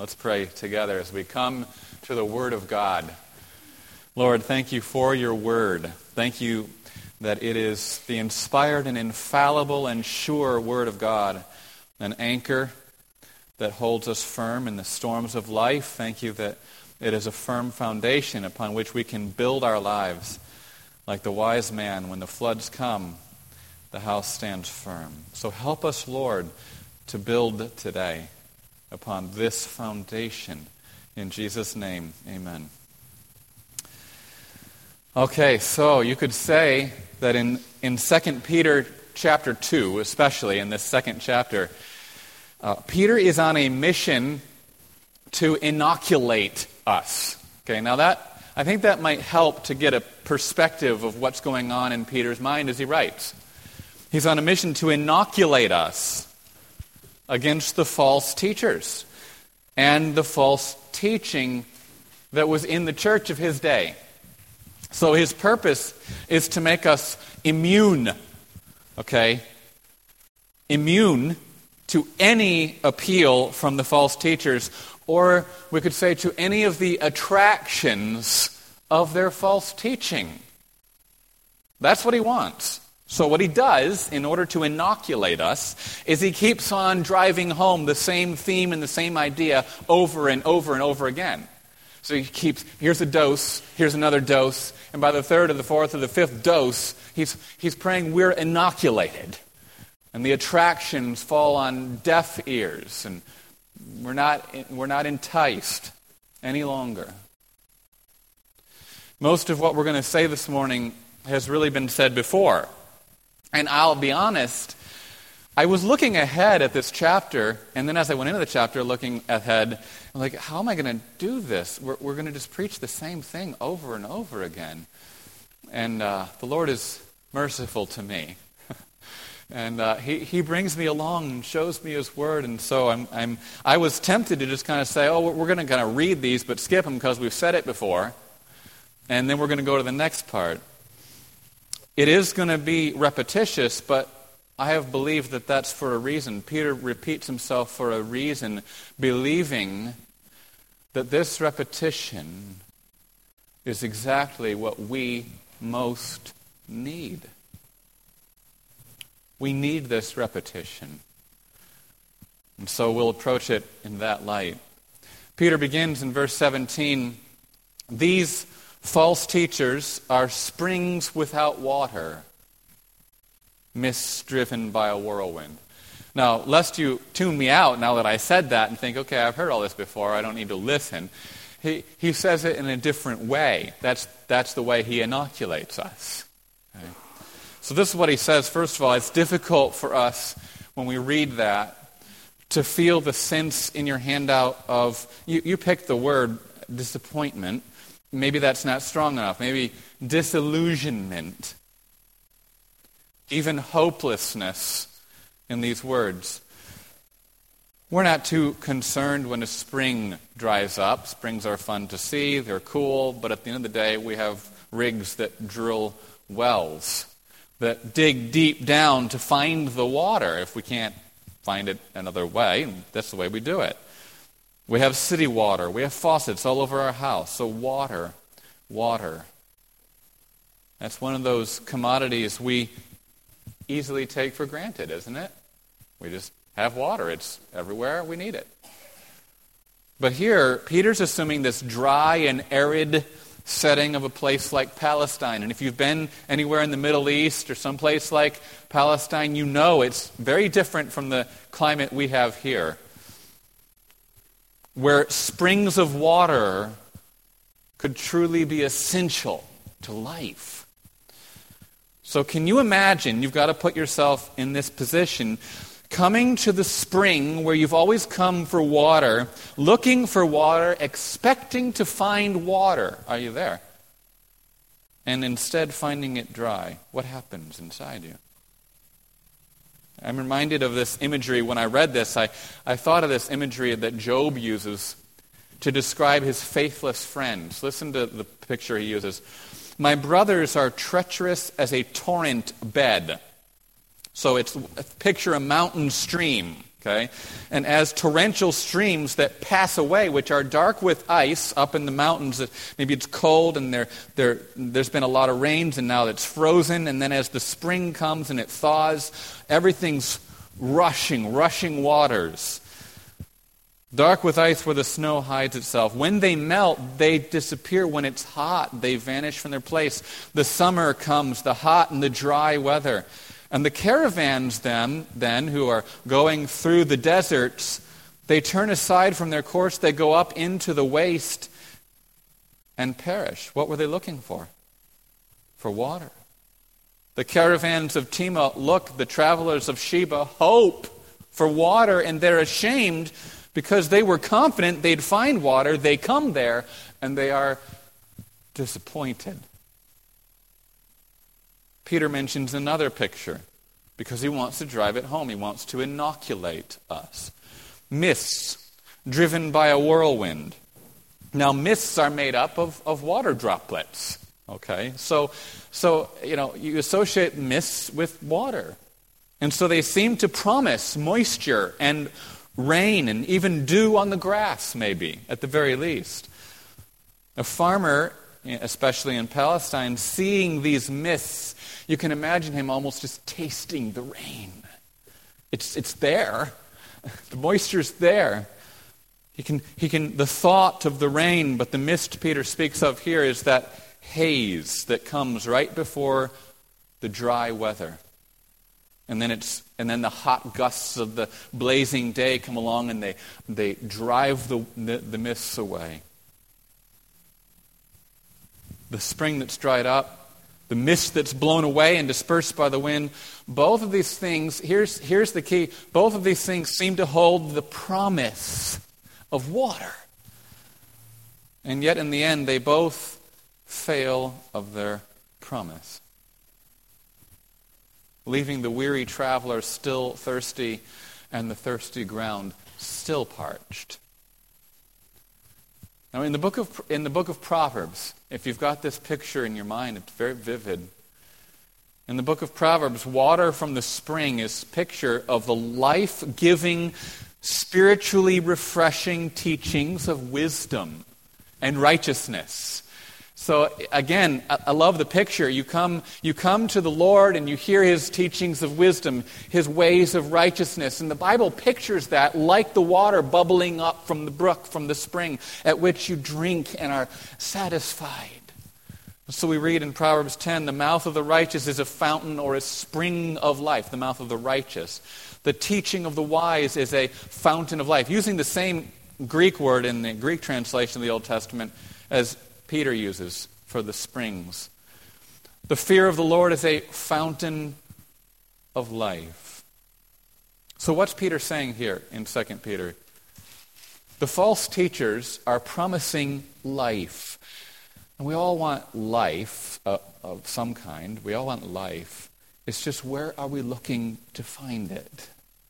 Let's pray together as we come to the Word of God. Lord, thank you for your Word. Thank you that it is the inspired and infallible and sure Word of God, an anchor that holds us firm in the storms of life. Thank you that it is a firm foundation upon which we can build our lives. Like the wise man, when the floods come, the house stands firm. So help us, Lord, to build today upon this foundation. In Jesus' name, amen. Okay, so you could say that in 2 Peter chapter 2, especially in this second chapter, Peter is on a mission to inoculate us. Okay, now I think that might help to get a perspective of what's going on in Peter's mind as he writes. He's on a mission to inoculate us against the false teachers and the false teaching that was in the church of his day. So his purpose is to make us immune, okay? Immune to any appeal from the false teachers, or we could say to any of the attractions of their false teaching. That's what he wants. So what he does, in order to inoculate us, is he keeps on driving home the same theme and the same idea over and over and over again. So he keeps, here's a dose, here's another dose, and by the third or the fourth or the fifth dose, he's praying we're inoculated. And the attractions fall on deaf ears, and we're not enticed any longer. Most of what we're going to say this morning has really been said before. And I'll be honest, I was looking ahead at this chapter, and then as I went into the chapter looking ahead, I'm like, how am I going to do this? We're going to just preach the same thing over and over again. And the Lord is merciful to me. And he brings me along and shows me His Word, and so I was tempted to just kind of say, we're going to kind of read these, but skip them because we've said it before, and then we're going to go to the next part. It is going to be repetitious, but I have believed that that's for a reason. Peter repeats himself for a reason, believing that this repetition is exactly what we most need. We need this repetition. And so we'll approach it in that light. Peter begins in verse 17, "These false teachers are springs without water, mists driven by a whirlwind." Now, lest you tune me out now that I said that and think, okay, I've heard all this before, I don't need to listen. He says it in a different way. That's the way he inoculates us. Okay? So this is what he says. First of all, it's difficult for us when we read that to feel the sense in your handout of, you picked the word disappointment. Maybe that's not strong enough. Maybe disillusionment. Even hopelessness in these words. We're not too concerned when a spring dries up. Springs are fun to see. They're cool. But at the end of the day, we have rigs that drill wells, that dig deep down to find the water if we can't find it another way. And that's the way we do it. We have city water. We have faucets all over our house. So water. That's one of those commodities we easily take for granted, isn't it? We just have water. It's everywhere. We need it. But here, Peter's assuming this dry and arid setting of a place like Palestine. And if you've been anywhere in the Middle East or someplace like Palestine, you know it's very different from the climate we have here, where springs of water could truly be essential to life. So can you imagine, you've got to put yourself in this position, coming to the spring where you've always come for water, looking for water, expecting to find water. Are you there? And instead finding it dry. What happens inside you? I'm reminded of this imagery. When I read this, I thought of this imagery that Job uses to describe his faithless friends. Listen to the picture he uses. "My brothers are treacherous as a torrent bed." So picture a mountain stream. Okay? And as torrential streams that pass away, which are dark with ice up in the mountains, maybe it's cold and there's been a lot of rains and now it's frozen, and then as the spring comes and it thaws, everything's rushing waters. Dark with ice where the snow hides itself. When they melt, they disappear. When it's hot, they vanish from their place. The summer comes, the hot and the dry weather. And the caravans then, who are going through the deserts, they turn aside from their course, they go up into the waste and perish. What were they looking for? For water. The caravans of Tema look, the travelers of Sheba hope for water, and they're ashamed because they were confident they'd find water. They come there, and they are disappointed. Peter mentions another picture because he wants to drive it home. He wants to inoculate us. Mists driven by a whirlwind. Now, mists are made up of water droplets. Okay? So you associate mists with water. And so they seem to promise moisture and rain and even dew on the grass, maybe, at the very least. A farmer, especially in Palestine, seeing these mists, you can imagine him almost just tasting the rain. It's there. The moisture's there. He can the thought of the rain, but the mist Peter speaks of here is that haze that comes right before the dry weather. And then the hot gusts of the blazing day come along and they drive the mists away. The spring that's dried up, the mist that's blown away and dispersed by the wind, both of these things, here's the key, both of these things seem to hold the promise of water. And yet in the end, they both fail of their promise, leaving the weary traveler still thirsty and the thirsty ground still parched. Now, in the book of Proverbs, if you've got this picture in your mind, it's very vivid. In the book of Proverbs, water from the spring is a picture of the life-giving, spiritually refreshing teachings of wisdom and righteousness. So again, I love the picture. You come to the Lord and you hear His teachings of wisdom, His ways of righteousness. And the Bible pictures that like the water bubbling up from the brook, from the spring, at which you drink and are satisfied. So we read in Proverbs 10, the mouth of the righteous is a fountain or a spring of life, the mouth of the righteous. The teaching of the wise is a fountain of life. Using the same Greek word in the Greek translation of the Old Testament as Peter uses for the springs. The fear of the Lord is a fountain of life. So what's Peter saying here in 2 Peter? The false teachers are promising life. And we all want life of some kind. We all want life. It's just, where are we looking to find it?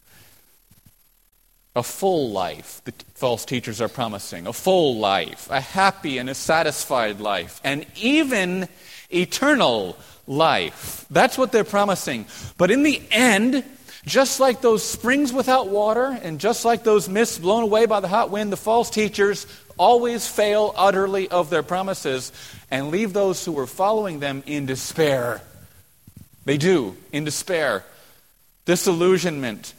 A full life, the false teachers are promising. A full life, a happy and a satisfied life, and even eternal life. That's what they're promising. But in the end, just like those springs without water, and just like those mists blown away by the hot wind, the false teachers always fail utterly of their promises and leave those who are following them in despair. They do, in despair. Disillusionment.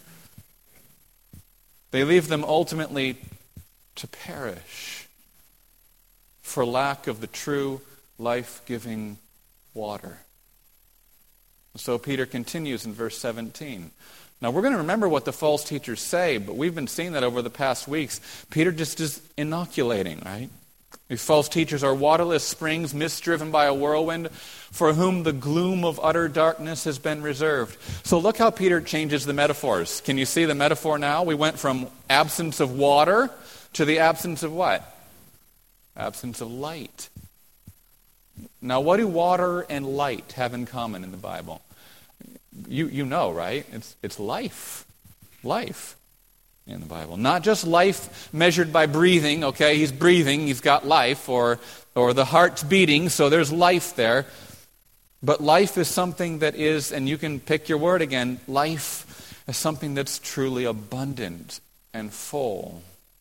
They leave them ultimately to perish for lack of the true life-giving water. So Peter continues in verse 17. Now we're going to remember what the false teachers say, but we've been seeing that over the past weeks. Peter just is inoculating, right? These false teachers are waterless springs, mist-driven by a whirlwind, for whom the gloom of utter darkness has been reserved. So look how Peter changes the metaphors. Can you see the metaphor now? We went from absence of water to the absence of what? Absence of light. Now, what do water and light have in common in the Bible? You know, right? It's life. Life in the Bible. Not just life measured by breathing, okay? He's breathing, he's got life, or the heart's beating, so there's life there. But life is something that is, and you can pick your word again, life as something that's truly abundant and full.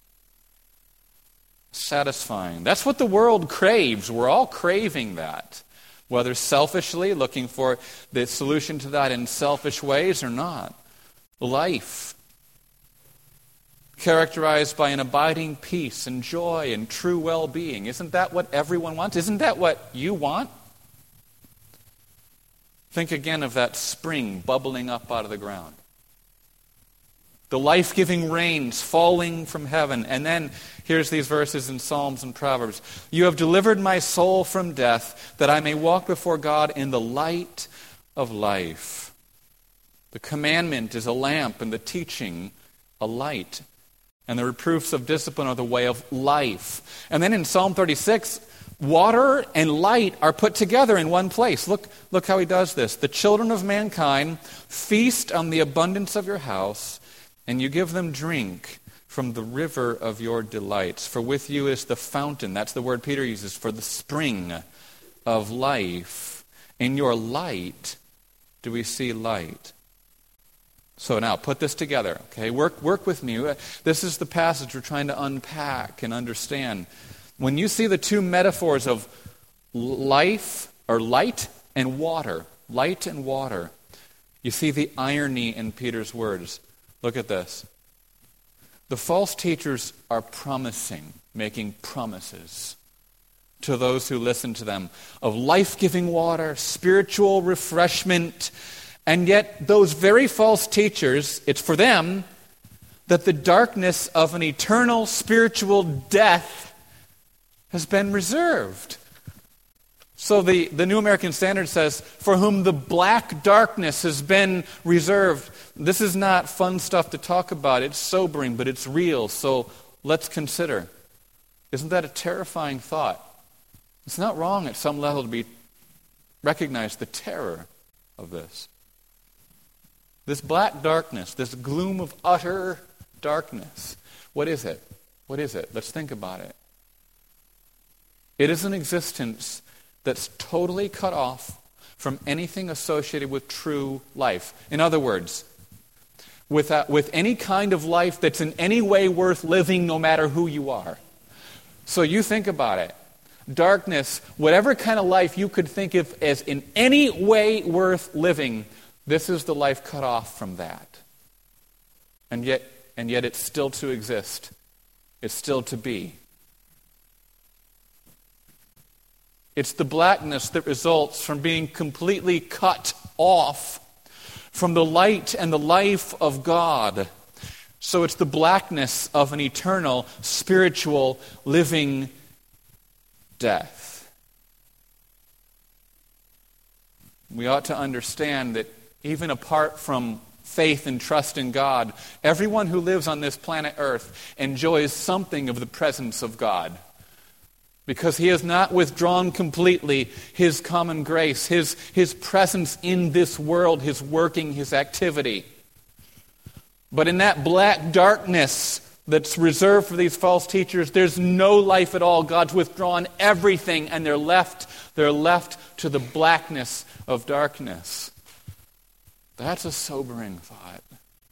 Satisfying. That's what the world craves. We're all craving that. Whether selfishly, looking for the solution to that in selfish ways or not. Life. Characterized by an abiding peace and joy and true well-being. Isn't that what everyone wants? Isn't that what you want? Think again of that spring bubbling up out of the ground. The life-giving rains falling from heaven. And then, here's these verses in Psalms and Proverbs. You have delivered my soul from death, that I may walk before God in the light of life. The commandment is a lamp, and the teaching a light. And the reproofs of discipline are the way of life. And then in Psalm 36, water and light are put together in one place. Look how he does this. The children of mankind feast on the abundance of your house, and you give them drink from the river of your delights. For with you is the fountain. That's the word Peter uses for the spring of life. In your light do we see light. So now, put this together, okay? Work with me. This is the passage we're trying to unpack and understand. When you see the two metaphors of life, or light and water, you see the irony in Peter's words. Look at this. The false teachers are making promises to those who listen to them of life-giving water, spiritual refreshment, and yet those very false teachers, it's for them that the darkness of an eternal spiritual death has been reserved. So the New American Standard says, for whom the black darkness has been reserved. This is not fun stuff to talk about. It's sobering, but it's real. So let's consider. Isn't that a terrifying thought? It's not wrong at some level to recognize the terror of this. This black darkness, this gloom of utter darkness. What is it? What is it? Let's think about it. It is an existence that's totally cut off from anything associated with true life. In other words, with any kind of life that's in any way worth living, no matter who you are. So you think about it. Darkness, whatever kind of life you could think of as in any way worth living, this is the life cut off from that. And yet it's still to exist. It's still to be. It's the blackness that results from being completely cut off from the light and the life of God. So it's the blackness of an eternal, spiritual, living death. We ought to understand that even apart from faith and trust in God, everyone who lives on this planet Earth enjoys something of the presence of God. Because he has not withdrawn completely his common grace, his presence in this world, his working, his activity. But in that black darkness that's reserved for these false teachers, there's no life at all. God's withdrawn everything, and they're left to the blackness of darkness. That's a sobering thought.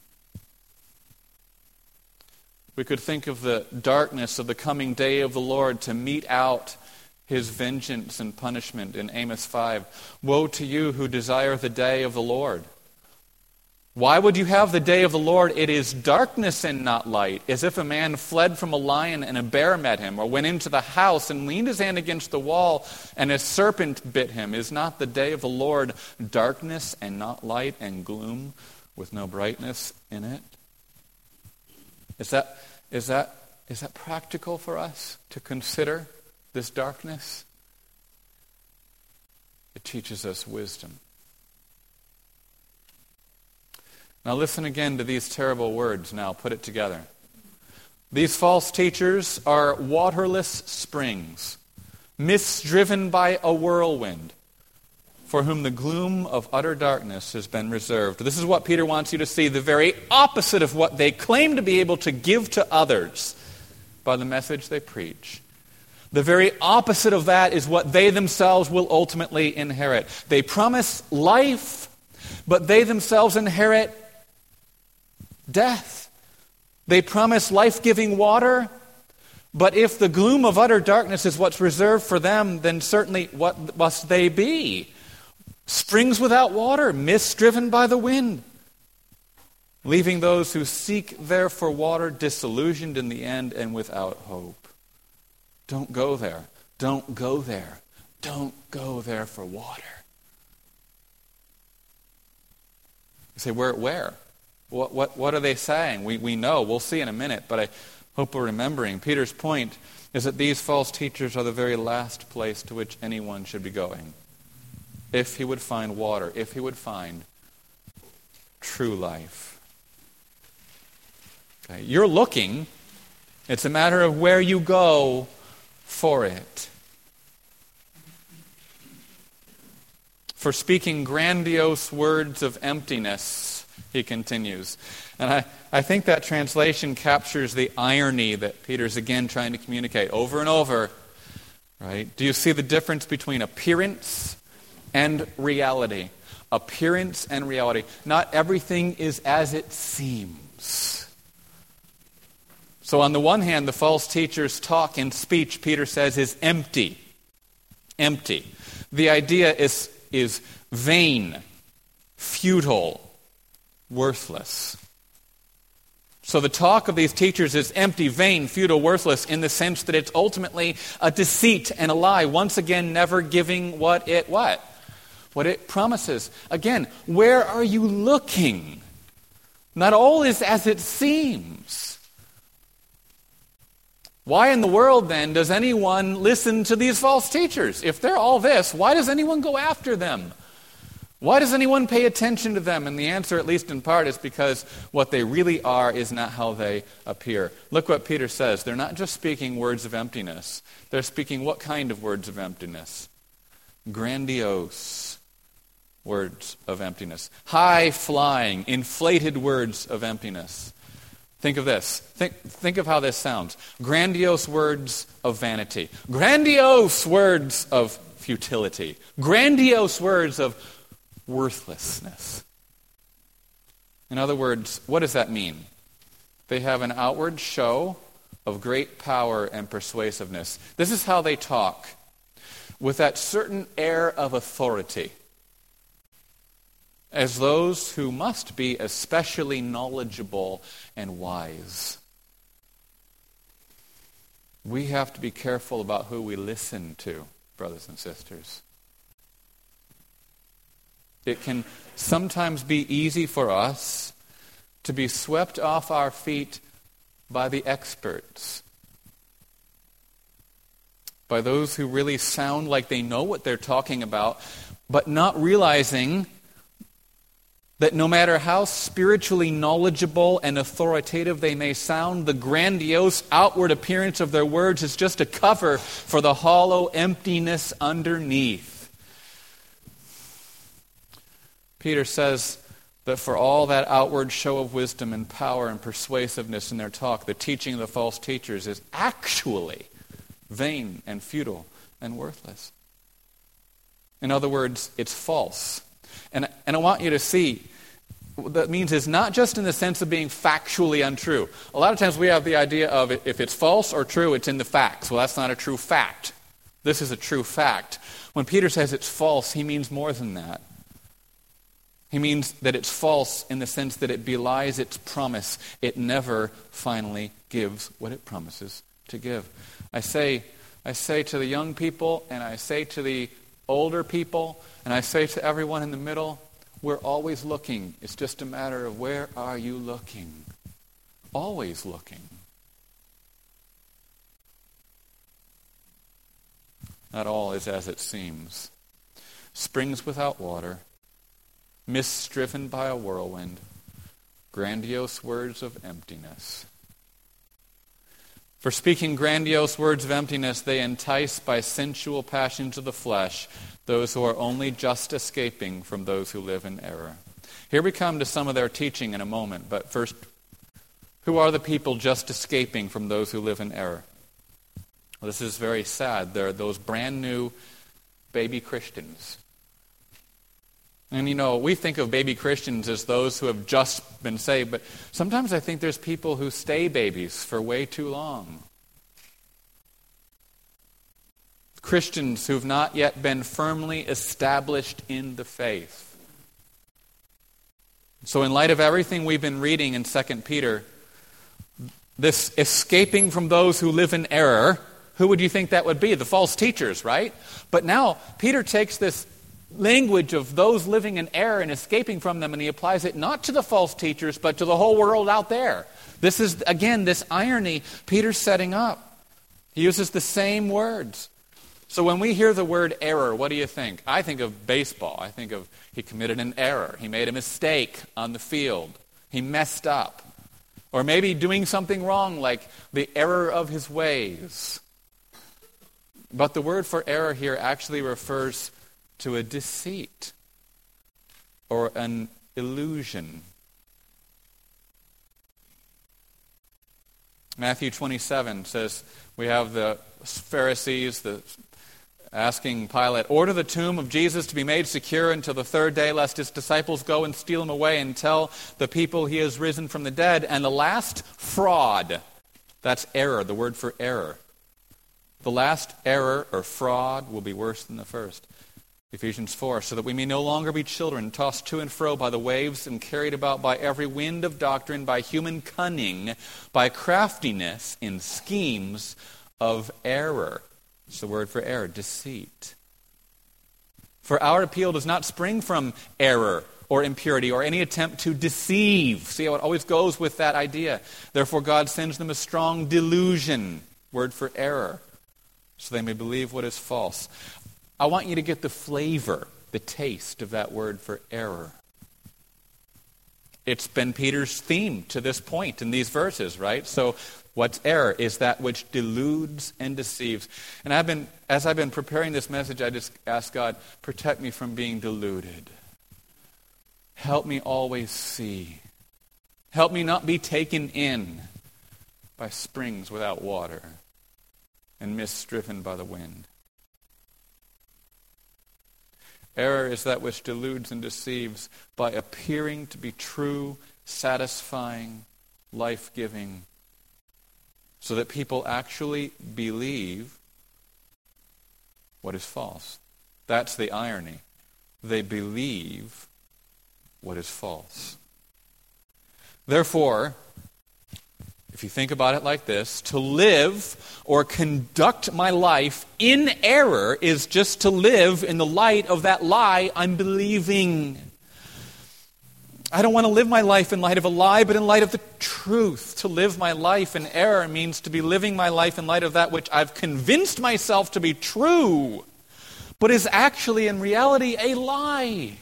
We could think of the darkness of the coming day of the Lord to mete out his vengeance and punishment in Amos 5. Woe to you who desire the day of the Lord. Why would you have the day of the Lord? It is darkness and not light, as if a man fled from a lion and a bear met him, or went into the house and leaned his hand against the wall and a serpent bit him. Is not the day of the Lord darkness and not light, and gloom with no brightness in it? Is that practical for us to consider this darkness? It teaches us wisdom. Now listen again to these terrible words. Now put it together. These false teachers are waterless springs, mists driven by a whirlwind, for whom the gloom of utter darkness has been reserved. This is what Peter wants you to see, the very opposite of what they claim to be able to give to others by the message they preach. The very opposite of that is what they themselves will ultimately inherit. They promise life, but they themselves inherit death. They promise life-giving water, but if the gloom of utter darkness is what's reserved for them, then certainly what must they be? Springs without water, mists driven by the wind, leaving those who seek there for water disillusioned in the end and without hope. Don't go there. Don't go there. Don't go there for water. You say, where? What are they saying? We know. We'll see in a minute, but I hope we're remembering. Peter's point is that these false teachers are the very last place to which anyone should be going. If he would find water, if he would find true life. Okay. You're looking. It's a matter of where you go for it. For speaking grandiose words of emptiness, he continues. And I think that translation captures the irony that Peter's again trying to communicate over and over. Right? Do you see the difference between appearance and reality? Appearance and reality. Not everything is as it seems. So on the one hand, the false teachers' talk and speech, Peter says, is empty. Empty. The idea is vain, futile, worthless. So the talk of these teachers is empty, vain, futile, worthless in the sense that it's ultimately a deceit and a lie, once again never giving what it promises. Again, where are you looking? Not all is as it seems. Why in the world, then, does anyone listen to these false teachers? If they're all this, why does anyone go after them? Why does anyone pay attention to them? And the answer, at least in part, is because what they really are is not how they appear. Look what Peter says. They're not just speaking words of emptiness. They're speaking what kind of words of emptiness? Grandiose words of emptiness. High-flying, inflated words of emptiness. Think of this. Think of how this sounds. Grandiose words of vanity. Grandiose words of futility. Grandiose words of worthlessness. In other words, what does that mean? They have an outward show of great power and persuasiveness. This is how they talk, with that certain air of authority, as those who must be especially knowledgeable and wise. We have to be careful about who we listen to, brothers and sisters. It can sometimes be easy for us to be swept off our feet by the experts, by those who really sound like they know what they're talking about, but not realizing that no matter how spiritually knowledgeable and authoritative they may sound, the grandiose outward appearance of their words is just a cover for the hollow emptiness underneath. Peter says that for all that outward show of wisdom and power and persuasiveness in their talk, the teaching of the false teachers is actually vain and futile and worthless. In other words, it's false. And I want you to see what that means is not just in the sense of being factually untrue. A lot of times we have the idea of if it's false or true, it's in the facts. Well, that's not a true fact. This is a true fact. When Peter says it's false, he means more than that. He means that it's false in the sense that it belies its promise. It never finally gives what it promises to give. I say to the young people, and I say to the older people, and I say to everyone in the middle, we're always looking. It's just a matter of where are you looking? Always looking. Not all is as it seems. Springs without water, mists driven by a whirlwind, grandiose words of emptiness. For speaking grandiose words of emptiness, they entice by sensual passions of the flesh those who are only just escaping from those who live in error. Here we come to some of their teaching in a moment, but first, who are the people just escaping from those who live in error? Well, this is very sad. They're those brand new baby Christians. And we think of baby Christians as those who have just been saved, but sometimes I think there's people who stay babies for way too long. Christians who've not yet been firmly established in the faith. So in light of everything we've been reading in 2 Peter, this escaping from those who live in error, who would you think that would be? The false teachers, right? But now Peter takes this language of those living in error and escaping from them, and he applies it not to the false teachers, but to the whole world out there. This is, again, this irony Peter's setting up. He uses the same words. So when we hear the word error, what do you think? I think of baseball. I think of he committed an error. He made a mistake on the field. He messed up. Or maybe doing something wrong, like the error of his ways. But the word for error here actually refers to a deceit or an illusion. Matthew 27 says, we have the Pharisees, asking Pilate, order the tomb of Jesus to be made secure until the third day, lest his disciples go and steal him away and tell the people he has risen from the dead. And the last fraud, that's error, the word for error. The last error or fraud will be worse than the first. Ephesians 4, so that we may no longer be children, tossed to and fro by the waves and carried about by every wind of doctrine, by human cunning, by craftiness in schemes of error. It's the word for error, deceit. For our appeal does not spring from error or impurity or any attempt to deceive. See how it always goes with that idea. Therefore God sends them a strong delusion, word for error, so they may believe what is false. I want you to get the flavor, the taste of that word for error. It's been Peter's theme to this point in these verses, right? So what's error? Is that which deludes and deceives. And as I've been preparing this message, I just asked God, protect me from being deluded. Help me always see. Help me not be taken in by springs without water and mists driven by the wind. Error is that which deludes and deceives by appearing to be true, satisfying, life-giving, so that people actually believe what is false. That's the irony. They believe what is false. Therefore, if you think about it like this, to live or conduct my life in error is just to live in the light of that lie I'm believing. I don't want to live my life in light of a lie, but in light of the truth. To live my life in error means to be living my life in light of that which I've convinced myself to be true, but is actually in reality a lie.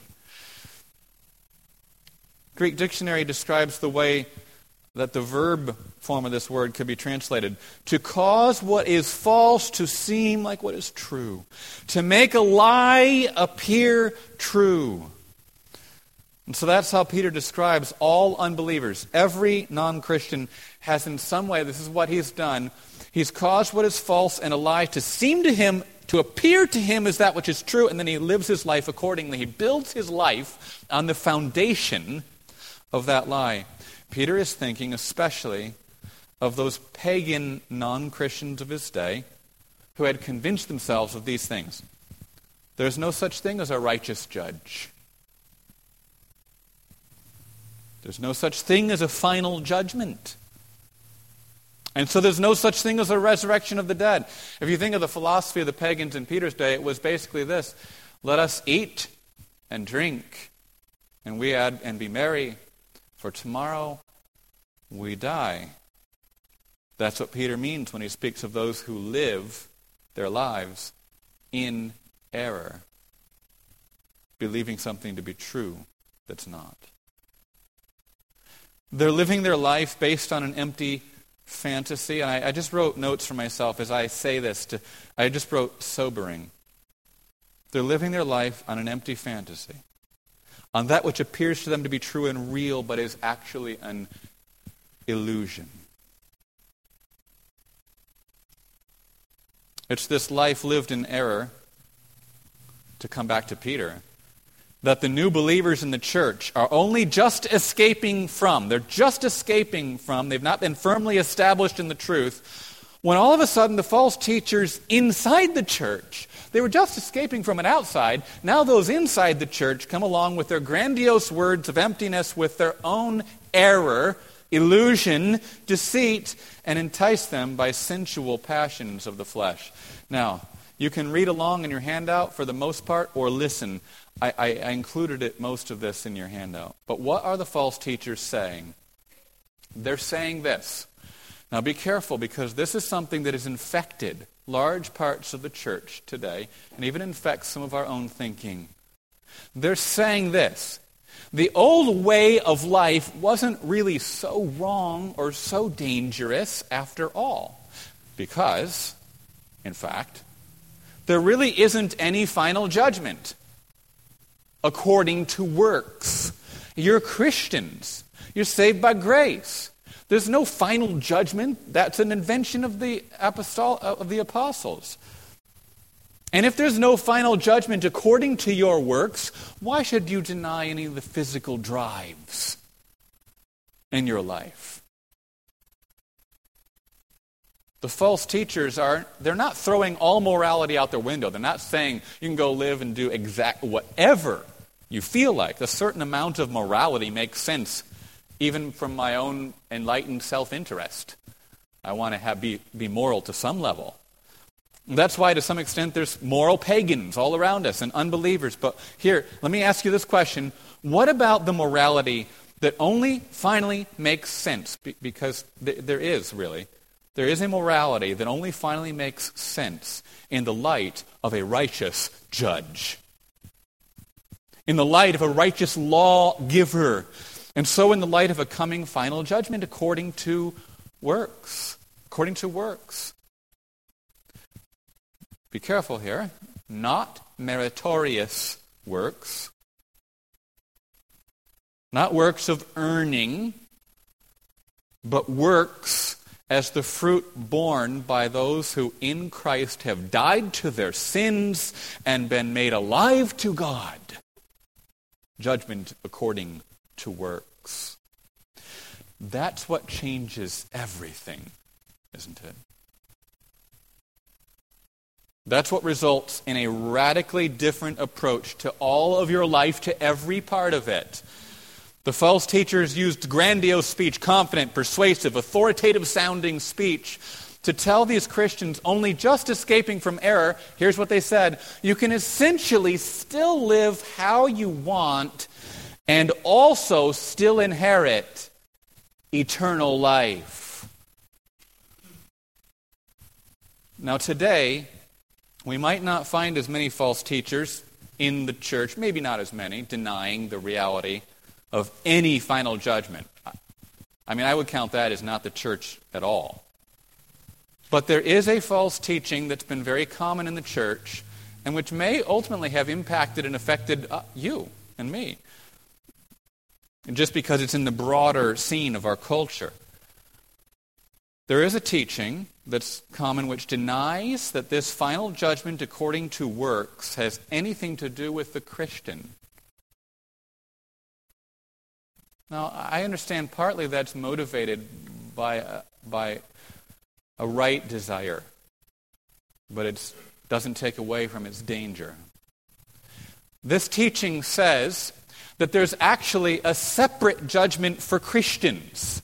Greek dictionary describes the way that the verb form of this word could be translated. To cause what is false to seem like what is true. To make a lie appear true. And so that's how Peter describes all unbelievers. Every non-Christian has in some way, this is what he's done, he's caused what is false and a lie to seem to him, to appear to him as that which is true, and then he lives his life accordingly. He builds his life on the foundation of that lie. Peter is thinking especially of those pagan non-Christians of his day who had convinced themselves of these things. There's no such thing as a righteous judge. There's no such thing as a final judgment. And so there's no such thing as a resurrection of the dead. If you think of the philosophy of the pagans in Peter's day, it was basically this: let us eat and drink, and we add and be merry, for tomorrow we die. That's what Peter means when he speaks of those who live their lives in error, believing something to be true that's not. They're living their life based on an empty fantasy. And I just wrote notes for myself as I say this. I just wrote sobering. They're living their life on an empty fantasy, on that which appears to them to be true and real, but is actually an illusion. It's this life lived in error, to come back to Peter. that the new believers in the church are only just escaping from. They're just escaping from. They've not been firmly established in the truth. When all of a sudden the false teachers inside the church, they were just escaping from it outside. Now those inside the church come along with their grandiose words of emptiness, with their own error, illusion, deceit, and entice them by sensual passions of the flesh. Now, you can read along in your handout for the most part, or listen. I included most of this in your handout. But what are the false teachers saying? They're saying this. Now be careful, because this is something that has infected large parts of the church today, and even infects some of our own thinking. They're saying this. The old way of life wasn't really so wrong or so dangerous after all, because, in fact, there really isn't any final judgment according to works. You're Christians. You're saved by grace. There's no final judgment. That's an invention of the apostles. And if there's no final judgment according to your works, why should you deny any of the physical drives in your life? The false teachers they're not throwing all morality out their window. They're not saying you can go live and do exactly whatever you feel like. A certain amount of morality makes sense, even from my own enlightened self-interest. I want to be moral to some level. That's why, to some extent, there's moral pagans all around us and unbelievers. But here, let me ask you this question. What about the morality that only finally makes sense? Because there is, really. There is a morality that only finally makes sense in the light of a righteous judge, in the light of a righteous lawgiver, and so in the light of a coming final judgment according to works. According to works. Be careful here. Not meritorious works. Not works of earning, but works as the fruit borne by those who in Christ have died to their sins and been made alive to God. Judgment according to works. That's what changes everything, isn't it? That's what results in a radically different approach to all of your life, to every part of it. The false teachers used grandiose speech, confident, persuasive, authoritative-sounding speech to tell these Christians only just escaping from error. Here's what they said. You can essentially still live how you want and also still inherit eternal life. Now today, we might not find as many false teachers in the church, maybe not as many, denying the reality of any final judgment. I mean, I would count that as not the church at all. But there is a false teaching that's been very common in the church, and which may ultimately have impacted and affected you and me. And just because it's in the broader scene of our culture. There is a teaching that's common which denies that this final judgment according to works has anything to do with the Christian. Now, I understand partly that's motivated by a right desire, but it doesn't take away from its danger. This teaching says that there's actually a separate judgment for Christians.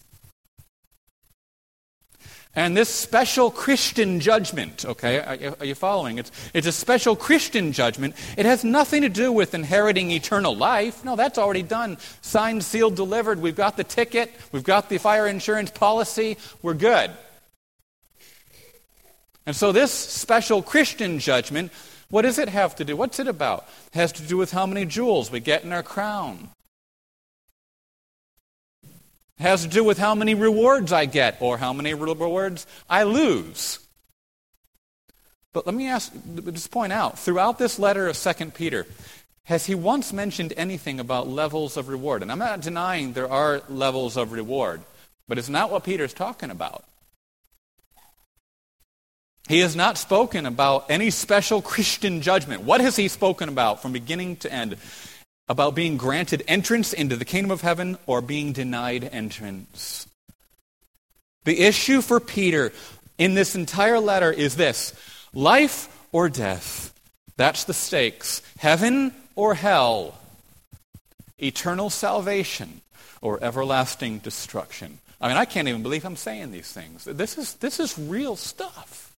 And this special Christian judgment, okay, are you following? It's a special Christian judgment. It has nothing to do with inheriting eternal life. No, that's already done. Signed, sealed, delivered. We've got the ticket. We've got the fire insurance policy. We're good. And so this special Christian judgment, what does it have to do? What's it about? It has to do with how many jewels we get in our crown. It has to do with how many rewards I get or how many rewards I lose. But let me just point out, throughout this letter of 2 Peter, has he once mentioned anything about levels of reward? And I'm not denying there are levels of reward, but it's not what Peter's talking about. He has not spoken about any special Christian judgment. What has he spoken about from beginning to end? about being granted entrance into the kingdom of heaven or being denied entrance. The issue for Peter in this entire letter is this: life or death. That's the stakes. Heaven or hell. Eternal salvation or everlasting destruction. I mean, I can't even believe I'm saying these things. This is real stuff.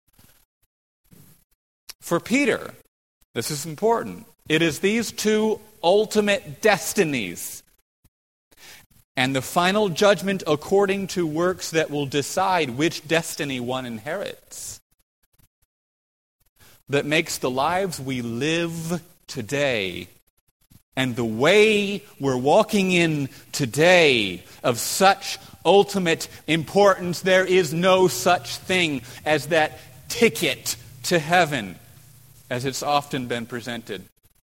For Peter, this is important. It is these two ultimate destinies and the final judgment according to works that will decide which destiny one inherits, that makes the lives we live today and the way we're walking in today of such ultimate importance. There is no such thing as that ticket to heaven, as it's often been presented.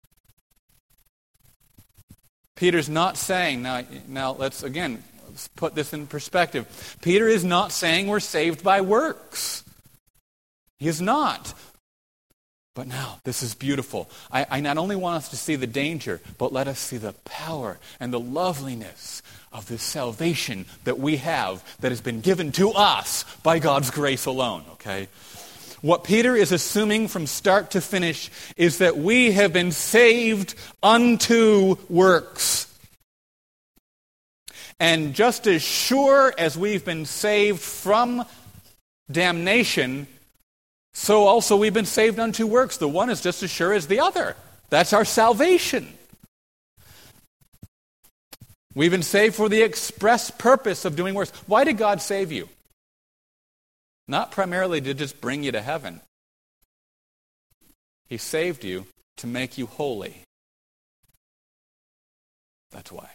Peter's not saying, now let's put this in perspective. Peter is not saying we're saved by works. He is not. But now, this is beautiful. I not only want us to see the danger, but let us see the power and the loveliness of this salvation that we have that has been given to us by God's grace alone, okay? What Peter is assuming from start to finish is that we have been saved unto works. And just as sure as we've been saved from damnation, so also we've been saved unto works. The one is just as sure as the other. That's our salvation. We've been saved for the express purpose of doing works. Why did God save you? Not primarily to just bring you to heaven. He saved you to make you holy. That's why.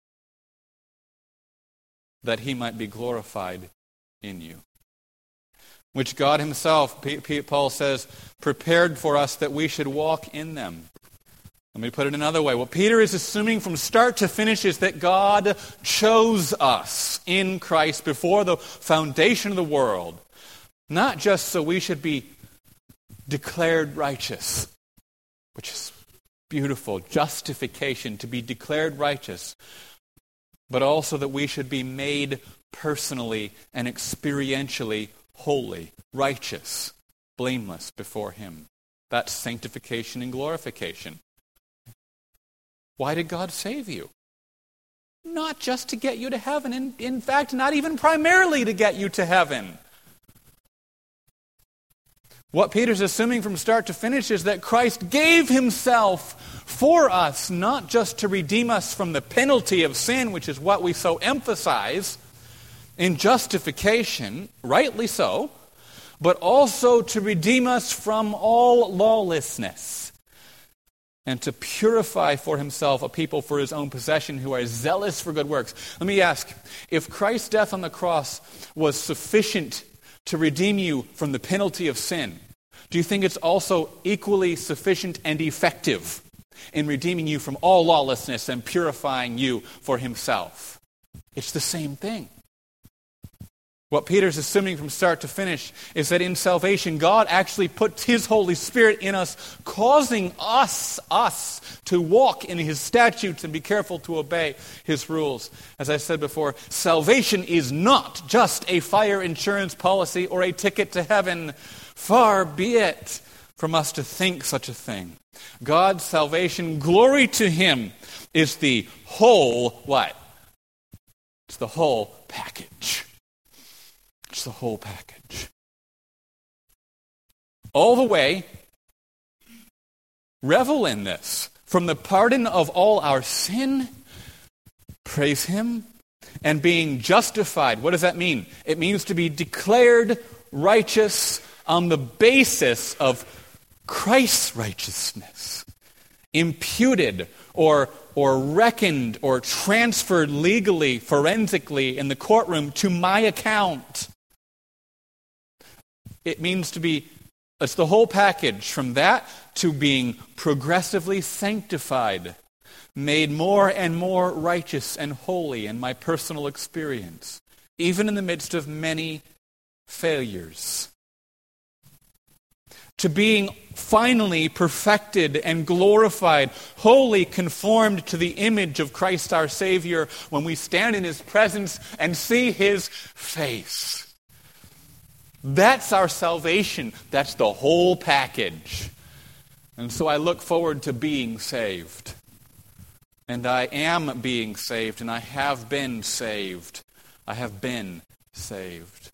That he might be glorified in you. Which God himself, Paul says, prepared for us that we should walk in them. Let me put it another way. What Peter is assuming from start to finish is that God chose us in Christ before the foundation of the world. Not just so we should be declared righteous, which is beautiful, justification, to be declared righteous, but also that we should be made personally and experientially holy, righteous, blameless before him. That's sanctification and glorification. Why did God save you? Not just to get you to heaven, and in fact, not even primarily to get you to heaven. What Peter's assuming from start to finish is that Christ gave himself for us, not just to redeem us from the penalty of sin, which is what we so emphasize in justification, rightly so, but also to redeem us from all lawlessness and to purify for himself a people for his own possession who are zealous for good works. Let me ask, if Christ's death on the cross was sufficient to redeem you from the penalty of sin, do you think it's also equally sufficient and effective in redeeming you from all lawlessness and purifying you for himself? It's the same thing. What Peter's assuming from start to finish is that in salvation, God actually puts his Holy Spirit in us, causing us to walk in his statutes and be careful to obey his rules. As I said before, salvation is not just a fire insurance policy or a ticket to heaven. Far be it from us to think such a thing. God's salvation, glory to him, is the whole what? It's the whole package. It's the whole package. All the way, revel in this. From the pardon of all our sin, praise him, and being justified. What does that mean? It means to be declared righteous on the basis of Christ's righteousness. Imputed or reckoned or transferred legally, forensically in the courtroom to my account. It means it's the whole package, from that to being progressively sanctified, made more and more righteous and holy in my personal experience, even in the midst of many failures. to being finally perfected and glorified, wholly conformed to the image of Christ our Savior when we stand in His presence and see His face. That's our salvation. That's the whole package. And so I look forward to being saved. And I am being saved, and I have been saved. I have been saved.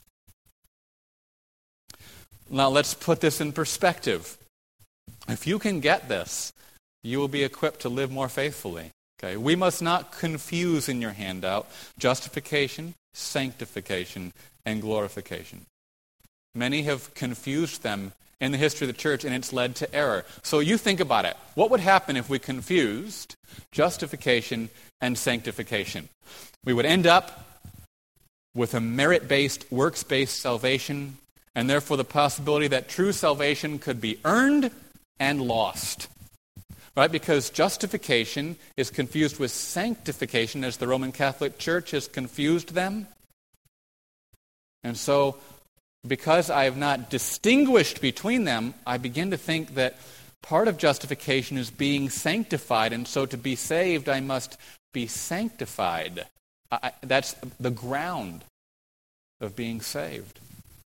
Now let's put this in perspective. If you can get this, you will be equipped to live more faithfully. Okay? We must not confuse in your handout justification, sanctification, and glorification. Many have confused them in the history of the church, and it's led to error. So you think about it. What would happen if we confused justification and sanctification? We would end up with a merit-based, works-based salvation, and therefore the possibility that true salvation could be earned and lost. Right? Because justification is confused with sanctification, as the Roman Catholic Church has confused them. And so, because I have not distinguished between them, I begin to think that part of justification is being sanctified, and so to be saved, I must be sanctified. That's the ground of being saved.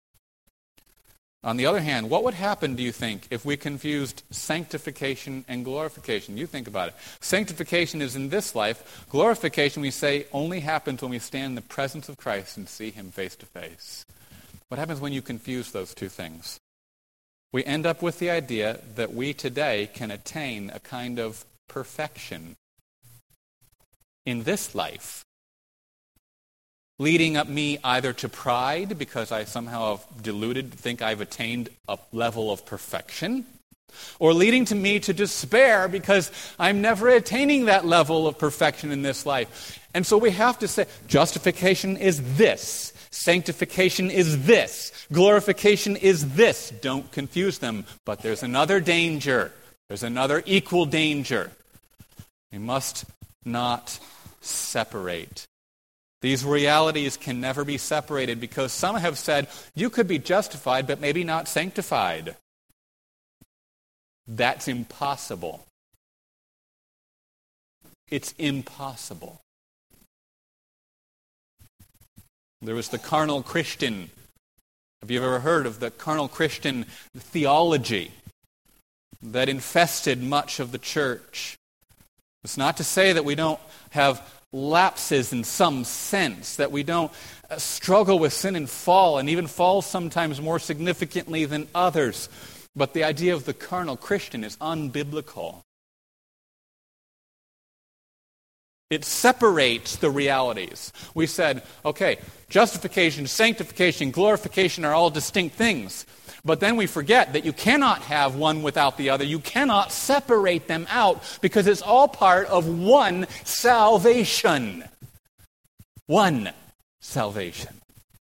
On the other hand, what would happen, do you think, if we confused sanctification and glorification? You think about it. Sanctification is in this life. Glorification, we say, only happens when we stand in the presence of Christ and see Him face to face. What happens when you confuse those two things? We end up with the idea that we today can attain a kind of perfection in this life, leading up me either to pride, because I somehow have deluded, think I've attained a level of perfection, or leading to me to despair because I'm never attaining that level of perfection in this life. And so we have to say, justification is this. Sanctification is this. Glorification is this. Don't confuse them. But there's another danger. There's another equal danger. We must not separate. These realities can never be separated, because some have said, you could be justified but maybe not sanctified. That's impossible. It's impossible. There was the carnal Christian. Have you ever heard of the carnal Christian theology that infested much of the church? It's not to say that we don't have lapses in some sense, that we don't struggle with sin and fall, and even fall sometimes more significantly than others. But the idea of the carnal Christian is unbiblical. It separates the realities. We said, okay, justification, sanctification, glorification are all distinct things. But then we forget that you cannot have one without the other. You cannot separate them out, because it's all part of one salvation. One salvation.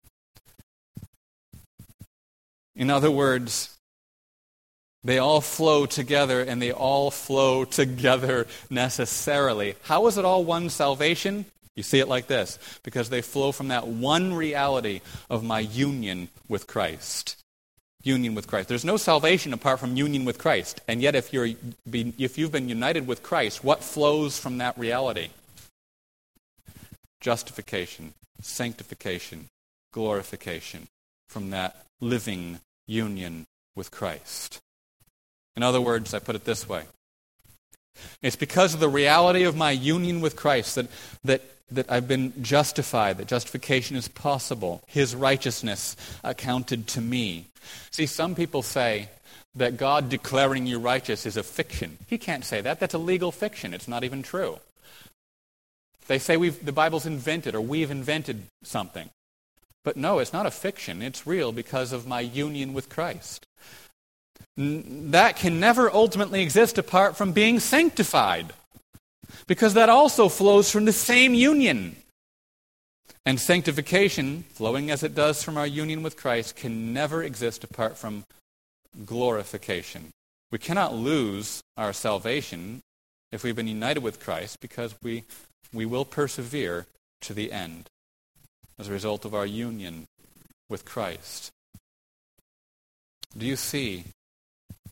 In other words, they all flow together, and they all flow together necessarily. How is it all one salvation? You see it like this: because they flow from that one reality of my union with Christ. Union with Christ. There's no salvation apart from union with Christ. And yet if you've been united with Christ, what flows from that reality? Justification, sanctification, glorification, from that living union with Christ. In other words, I put it this way. It's because of the reality of my union with Christ that I've been justified, that justification is possible. His righteousness accounted to me. See, some people say that God declaring you righteous is a fiction. He can't say that. That's a legal fiction. It's not even true. They say the Bible's invented, or we've invented something. But no, it's not a fiction. It's real because of my union with Christ. That can never ultimately exist apart from being sanctified, because that also flows from the same union. And sanctification, flowing as it does from our union with Christ, can never exist apart from glorification. We cannot lose our salvation if we've been united with Christ, because we will persevere to the end as a result of our union with Christ. Do you see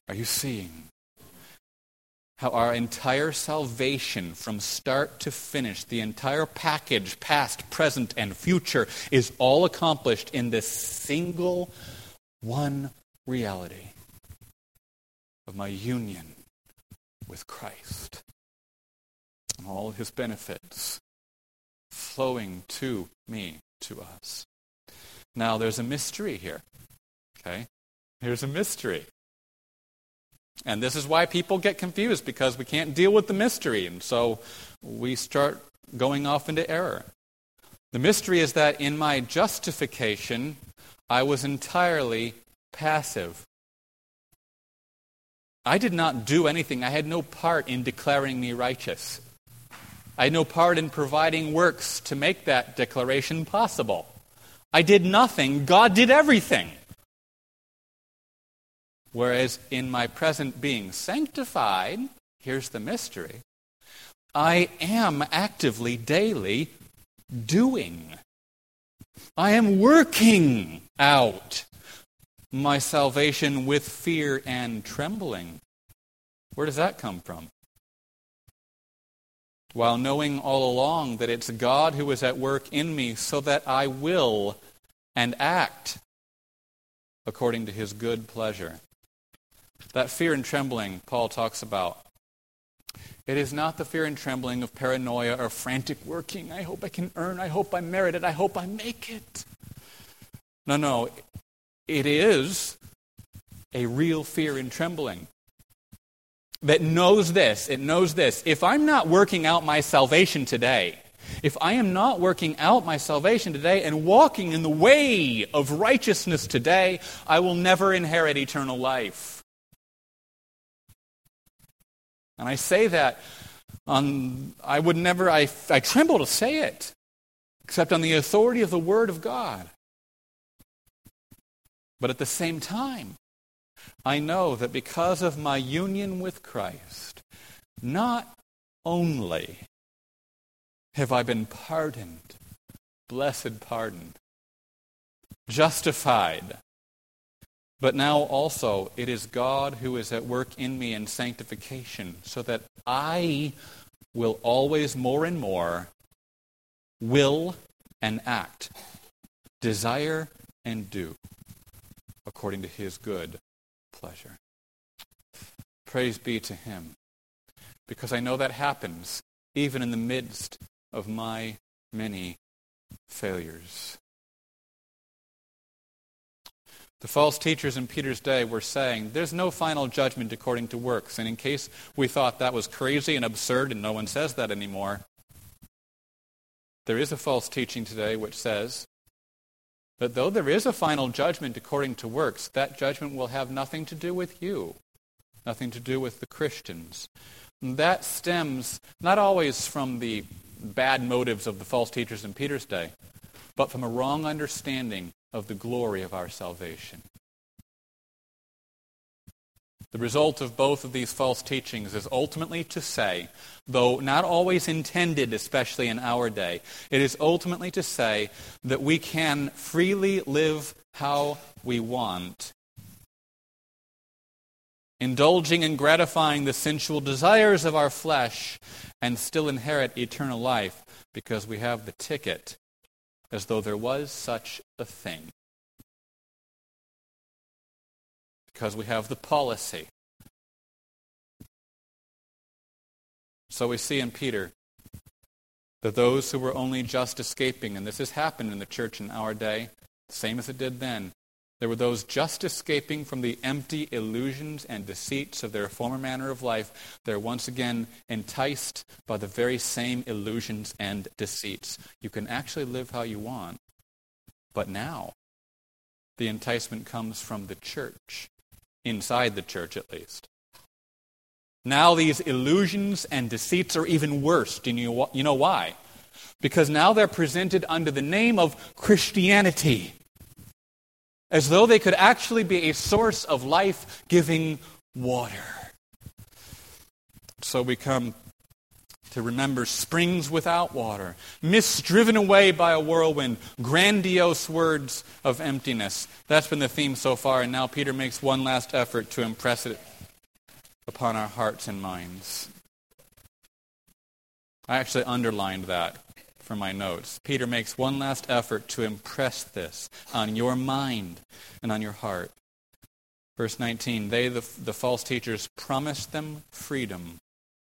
Are you seeing how our entire salvation from start to finish, the entire package, past, present, and future, is all accomplished in this single one reality of my union with Christ and all his benefits flowing to me, to us. Now, there's a mystery here, okay? Here's a mystery. And this is why people get confused, because we can't deal with the mystery, and so we start going off into error. The mystery is that in my justification, I was entirely passive. I did not do anything. I had no part in declaring me righteous. I had no part in providing works to make that declaration possible. I did nothing. God did everything. Whereas in my present being sanctified, here's the mystery, I am actively, daily doing. I am working out my salvation with fear and trembling. Where does that come from? While knowing all along that it's God who is at work in me so that I will and act according to his good pleasure. That fear and trembling Paul talks about, it is not the fear and trembling of paranoia or frantic working. I hope I can earn. I hope I merit it. I hope I make it. No. It is a real fear and trembling that knows this. It knows this. If I'm not working out my salvation today, if I am not working out my salvation today and walking in the way of righteousness today, I will never inherit eternal life. And I say that I tremble to say it, except on the authority of the Word of God. But at the same time, I know that because of my union with Christ, not only have I been pardoned, blessed pardon, justified, but now also it is God who is at work in me in sanctification, so that I will always more and more will and act, desire and do, according to his good pleasure. Praise be to him, because I know that happens even in the midst of my many failures. The false teachers in Peter's day were saying, there's no final judgment according to works. And in case we thought that was crazy and absurd and no one says that anymore, there is a false teaching today which says that though there is a final judgment according to works, that judgment will have nothing to do with you, nothing to do with the Christians. And that stems not always from the bad motives of the false teachers in Peter's day, but from a wrong understanding of the glory of our salvation. The result of both of these false teachings is ultimately to say, though not always intended, especially in our day, it is ultimately to say that we can freely live how we want, indulging and gratifying the sensual desires of our flesh, and still inherit eternal life because we have the ticket, as though there was such a thing. Because we have the policy. So we see in Peter that those who were only just escaping, and this has happened in the church in our day, same as it did then, there were those just escaping from the empty illusions and deceits of their former manner of life. They're once again enticed by the very same illusions and deceits. You can actually live how you want. But now, the enticement comes from the church, inside the church at least. Now these illusions and deceits are even worse. Do you know why? Because now they're presented under the name of Christianity, as though they could actually be a source of life-giving water. So we come to remember springs without water, mists driven away by a whirlwind, grandiose words of emptiness. That's been the theme so far, and now Peter makes one last effort to impress it upon our hearts and minds. I actually underlined that for my notes. Peter makes one last effort to impress this on your mind and on your heart. Verse 19, they, the false teachers, promised them freedom,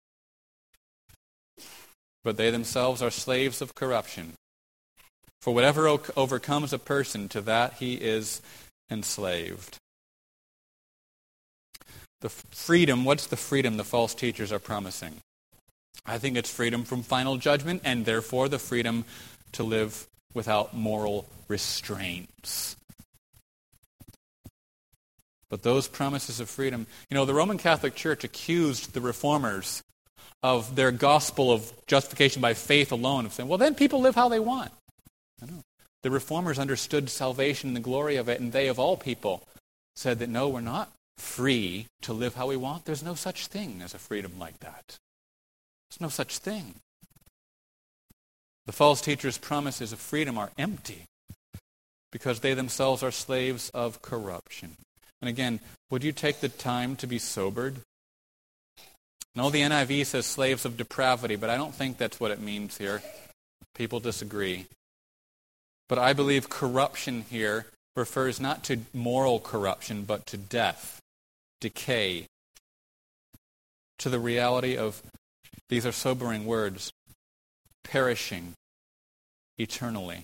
but they themselves are slaves of corruption. For whatever overcomes a person, to that he is enslaved. The freedom, what's the freedom the false teachers are promising? I think it's freedom from final judgment, and therefore the freedom to live without moral restraints. But those promises of freedom, the Roman Catholic Church accused the Reformers of their gospel of justification by faith alone, of saying, well, then people live how they want. I know. The Reformers understood salvation and the glory of it, and they, of all people, said that no, we're not free to live how we want. There's no such thing as a freedom like that. There's no such thing. The false teachers' promises of freedom are empty because they themselves are slaves of corruption. And again, would you take the time to be sobered? No, the NIV says slaves of depravity, but I don't think that's what it means here. People disagree. But I believe corruption here refers not to moral corruption, but to death, decay, to the reality of, these are sobering words, perishing eternally.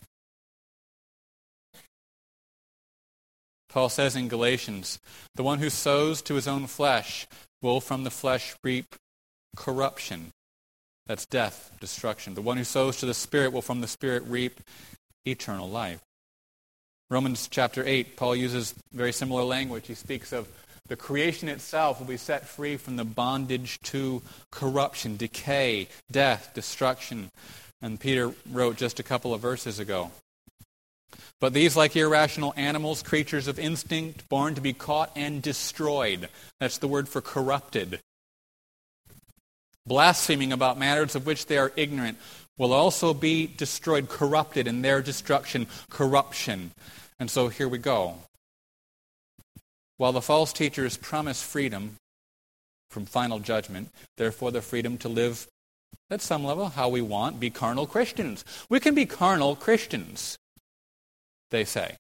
Paul says in Galatians, the one who sows to his own flesh will from the flesh reap corruption. That's death, destruction. The one who sows to the Spirit will from the Spirit reap eternal life. Romans chapter 8, Paul uses very similar language. He speaks of the creation itself will be set free from the bondage to corruption, decay, death, destruction. And Peter wrote just a couple of verses ago, but these, like irrational animals, creatures of instinct, born to be caught and destroyed. That's the word for corrupted. Blaspheming about matters of which they are ignorant, will also be destroyed, corrupted in their destruction, corruption. And so here we go. While the false teachers promise freedom from final judgment, therefore the freedom to live at some level how we want, be carnal Christians. We can be carnal Christians, they say,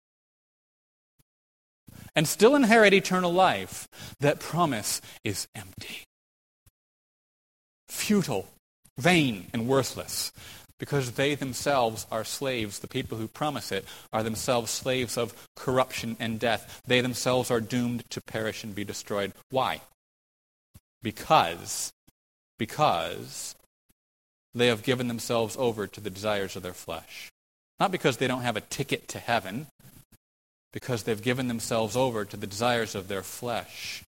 and still inherit eternal life. That promise is empty, futile, vain, and worthless, because they themselves are slaves. The people who promise it are themselves slaves of corruption and death. They themselves are doomed to perish and be destroyed. Why? Because they have given themselves over to the desires of their flesh. Not because they don't have a ticket to heaven, because they've given themselves over to the desires of their flesh.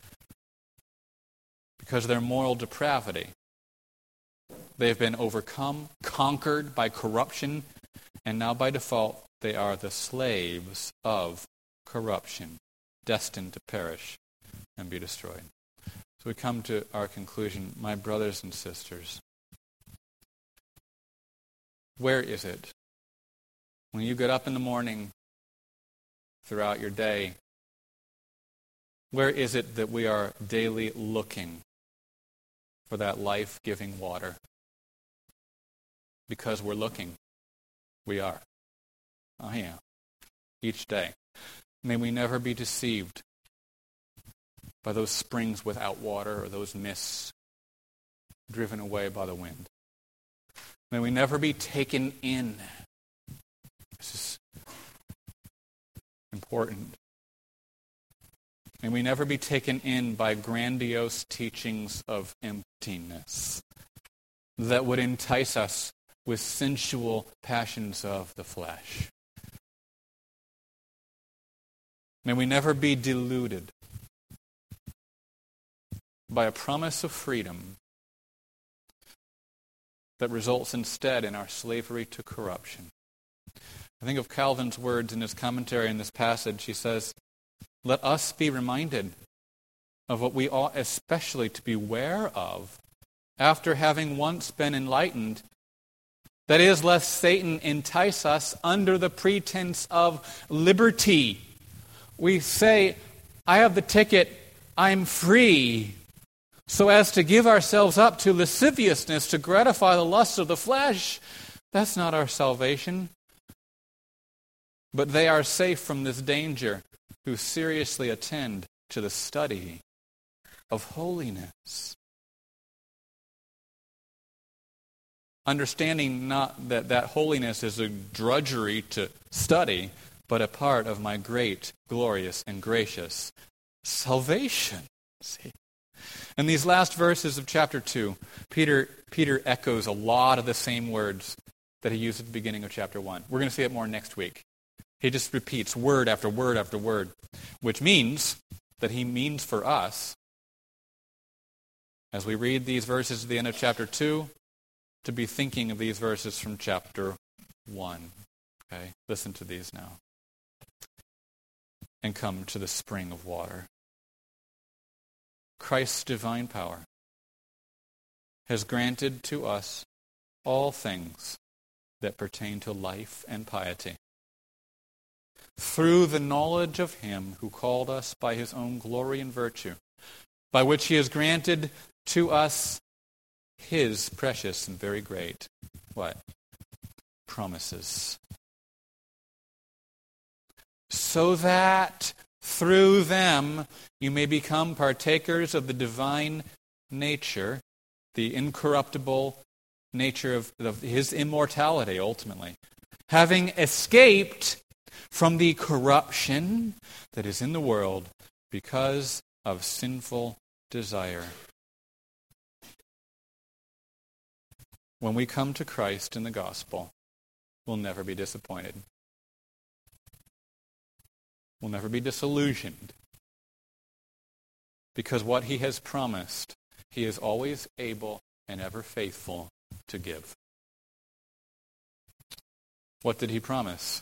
Because of their moral depravity, they have been overcome, conquered by corruption, and now by default they are the slaves of corruption, destined to perish and be destroyed. So we come to our conclusion, my brothers and sisters. Where is it, when you get up in the morning throughout your day, where is it that we are daily looking for that life-giving water? Because we're looking. We are. I am. Each day. May we never be deceived by those springs without water or those mists driven away by the wind. May we never be taken in. This is important. May we never be taken in by grandiose teachings of emptiness that would entice us with sensual passions of the flesh. May we never be deluded by a promise of freedom that results instead in our slavery to corruption. I think of Calvin's words in his commentary on this passage. He says, let us be reminded of what we ought especially to beware of after having once been enlightened. That is, lest Satan entice us under the pretense of liberty. We say, I have the ticket, I'm free. so as to give ourselves up to lasciviousness to gratify the lusts of the flesh. That's not our salvation. But they are safe from this danger who seriously attend to the study of holiness. Understanding not that holiness is a drudgery to study, but a part of my great, glorious, and gracious salvation. See? In these last verses of chapter 2, Peter echoes a lot of the same words that he used at the beginning of chapter 1. We're going to see it more next week. He just repeats word after word after word, which means that he means for us, as we read these verses at the end of chapter 2, to be thinking of these verses from chapter 1. Okay, listen to these now. And come to the spring of water. Christ's divine power has granted to us all things that pertain to life and piety, through the knowledge of him who called us by his own glory and virtue, by which he has granted to us his precious and very great, what? Promises. So that through them you may become partakers of the divine nature, the incorruptible nature of his immortality, ultimately, having escaped from the corruption that is in the world because of sinful desire. When we come to Christ in the gospel, we'll never be disappointed. We'll never be disillusioned. Because what he has promised, he is always able and ever faithful to give. What did he promise?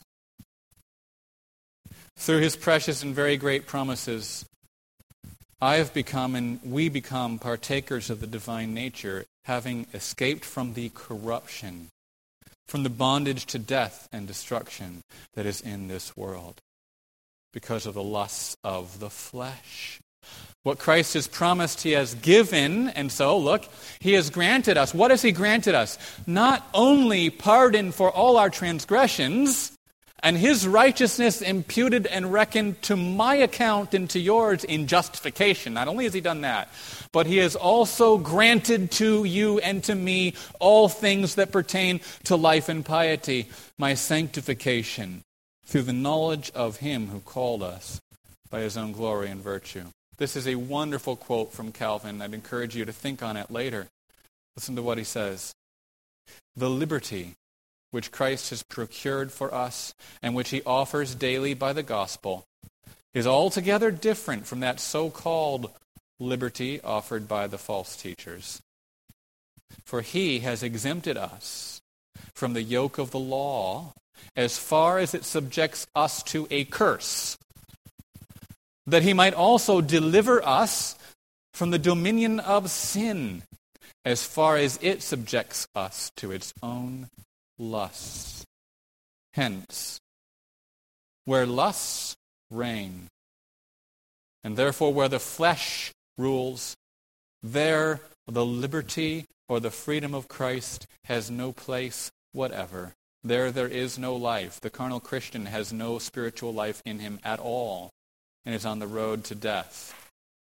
Through his precious and very great promises, I have become and we become partakers of the divine nature, having escaped from the corruption, from the bondage to death and destruction that is in this world, because of the lusts of the flesh. What Christ has promised, he has given, and so, look, he has granted us. What has he granted us? Not only pardon for all our transgressions, and his righteousness imputed and reckoned to my account and to yours in justification. Not only has he done that, but he has also granted to you and to me all things that pertain to life and piety, my sanctification, through the knowledge of him who called us by his own glory and virtue. This is a wonderful quote from Calvin. I'd encourage you to think on it later. Listen to what he says. The liberty which Christ has procured for us and which he offers daily by the gospel is altogether different from that so-called liberty offered by the false teachers. For he has exempted us from the yoke of the law as far as it subjects us to a curse, that he might also deliver us from the dominion of sin as far as it subjects us to its own lusts. Hence, where lusts reign, and therefore where the flesh rules, there the liberty or the freedom of Christ has no place whatever. There is no life. The carnal Christian has no spiritual life in him at all and is on the road to death.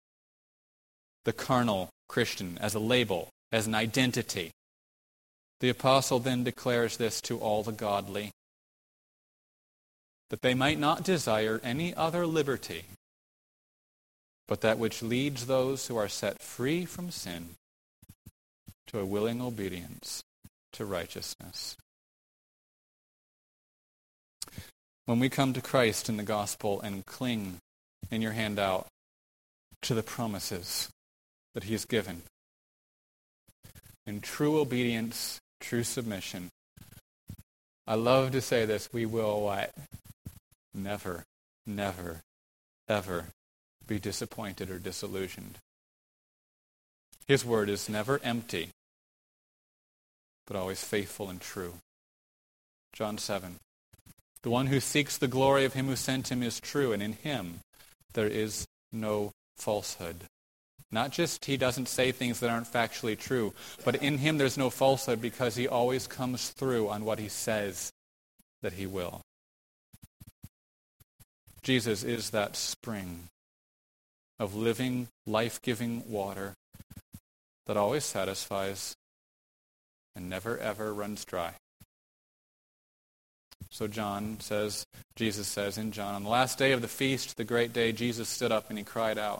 The carnal Christian as a label, as an identity. The apostle then declares this to all the godly, that they might not desire any other liberty, but that which leads those who are set free from sin to a willing obedience to righteousness. When we come to Christ in the gospel and cling in your handout to the promises that he has given, in true obedience, true submission, I love to say this, we will what? Never, never, ever be disappointed or disillusioned. His word is never empty, but always faithful and true. John 7. The one who seeks the glory of him who sent him is true, and in him there is no falsehood. Not just he doesn't say things that aren't factually true, but in him there's no falsehood because he always comes through on what he says that he will. Jesus is that spring of living, life-giving water that always satisfies and never ever runs dry. So Jesus says in John, on the last day of the feast, the great day, Jesus stood up and he cried out,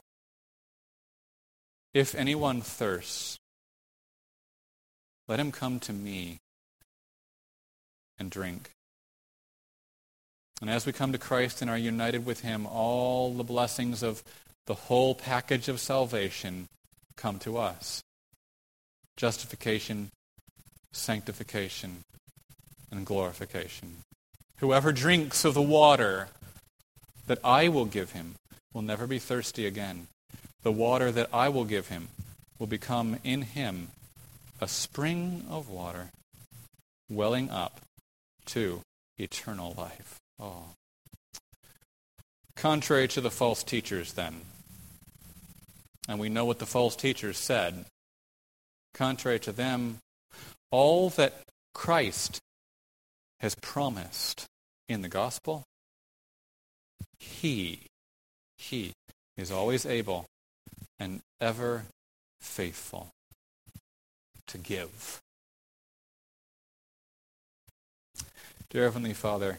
"If anyone thirsts, let him come to me and drink." And as we come to Christ and are united with him, all the blessings of the whole package of salvation come to us. Justification, sanctification, and glorification. Whoever drinks of the water that I will give him will never be thirsty again. The water that I will give him will become in him a spring of water welling up to eternal life. Oh. Contrary to the false teachers, then, and we know what the false teachers said, contrary to them, all that Christ has promised in the gospel, He is always able and ever faithful to give. Dear Heavenly Father,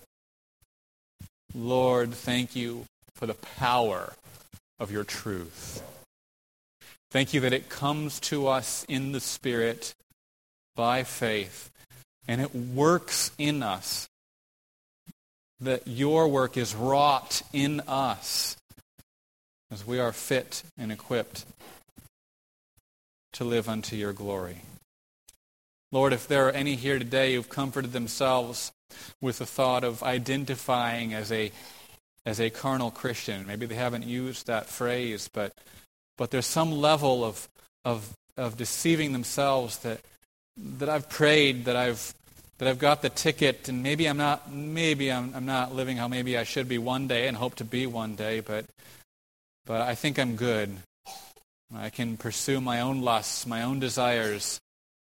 Lord, thank you for the power of your truth. Thank you that it comes to us in the Spirit by faith, and it works in us, that your work is wrought in us as we are fit and equipped to live unto your glory. Lord, if there are any here today who've comforted themselves with the thought of identifying as a carnal Christian, maybe they haven't used that phrase, but there's some level of deceiving themselves that I've prayed, that I've got the ticket, and maybe I'm not living how maybe I should be one day and hope to be one day, but I think I'm good. I can pursue my own lusts, my own desires.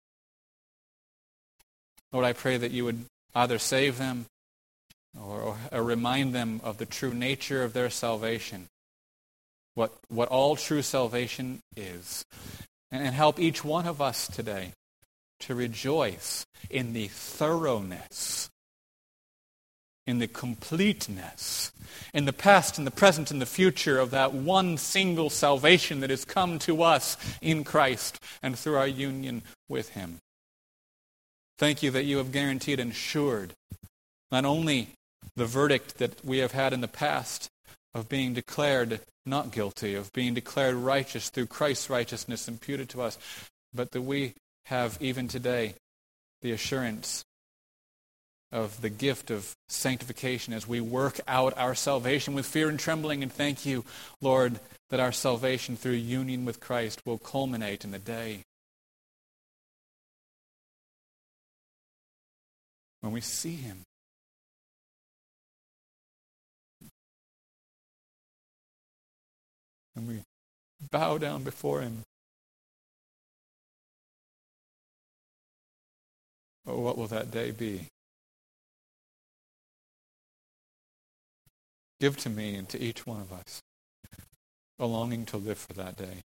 Lord, I pray that you would either save them or remind them of the true nature of their salvation, what all true salvation is, and help each one of us today to rejoice in the thoroughness, in the completeness, in the past, in the present, in the future of that one single salvation that has come to us in Christ and through our union with him. Thank you that you have guaranteed and assured not only the verdict that we have had in the past of being declared not guilty, of being declared righteous through Christ's righteousness imputed to us, but that we have even today the assurance of the gift of sanctification as we work out our salvation with fear and trembling. And thank you, Lord, that our salvation through union with Christ will culminate in the day when we see him. And we bow down before him. Oh, what will that day be? Give to me and to each one of us a longing to live for that day.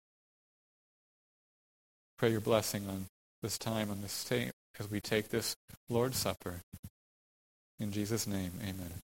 Pray your blessing on this time, on this day, as we take this Lord's Supper. In Jesus' name, amen.